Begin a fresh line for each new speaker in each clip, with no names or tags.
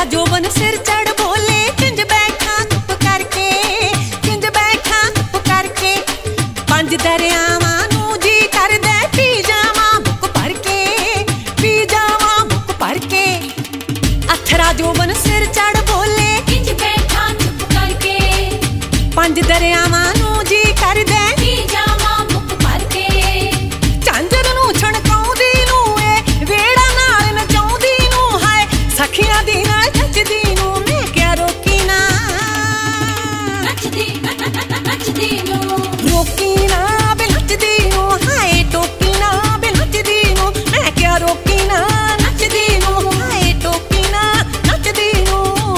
जोबन सिर चढ़ बोले किंज बैठा चुप करके, किंज बैठा चुप करके। पंज दरियावां नूं जी करदे पी जावां बुक भर के, पी जावां बुक भर के। अथरा जोबन सिर चढ़ बोले
किंज बैठा चुप करके,
पंज दरियावां नूं जी करदे
पी जावां बुक भर के।
झांजर नूं छणकाउंदी नूं ए वेड़ा नाल नचाउंदी नूं हाय सखियां दी नाल नचदी नूं मैं क्या रोकी ना,
नचदी नचदी नूं
रोकी ना बे नचदी नूं हाय टोकी ना बे नचदी नूं मैं क्या रोकी ना, नचदी नूं हाय टोकी ना नचदी नूं।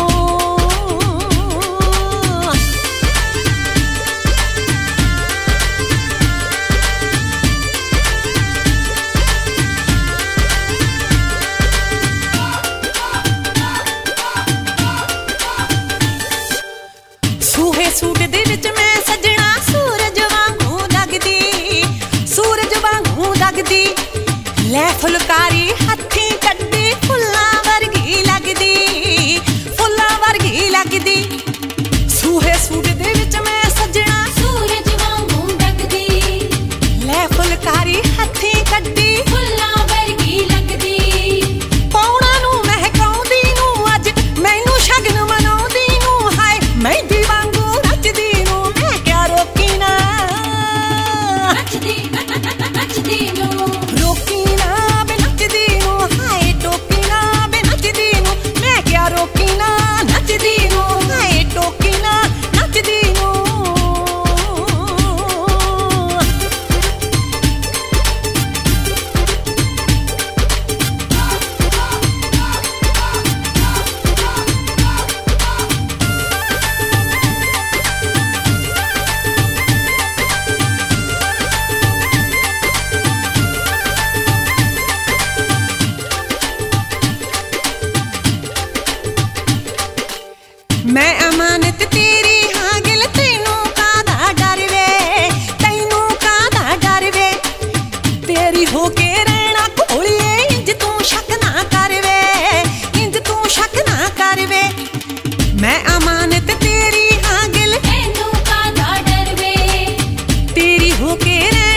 सूहे सूट दे विच मैं सजना सूरज वांगू लगदी, सूरज वांगू लगदी। लै फुलकारी हत्थी कड्डी फुल्लां वर्गी लगदी, फुल्लां वर्गी लगदी। सूहे सूट दे विच मैं सजना
सूरज वांगू लगदी,
लै फुलकारी हत्थी कड्डी
फुल्लां वर्गी लगदी।
पौणा नूं महकाउंदी नूं अज मैनू शगन मनाउंदी नूं हाय मेहंदी वांगू नचदी नूं मैं क्या रोकी ना,
नचदी नचदी नूं
रोकी ना बे नचदी नूं हाय टोकी ना बे नचदी नूं मैं क्या रोकी ना, नचदी नूं हाय टोकी ना नचदी नूं। मैं अमानत तेरी हाँ गिल तैनू कादा डर वे, तैनू कादा डर वे। तेरी होके रहना घोलिए इंज तू शक ना कर वे, इंज तू शक ना कर वे। मैं अमानत तेरी हाँ गिल
तैनू कादा डर वे,
तेरी होके रहना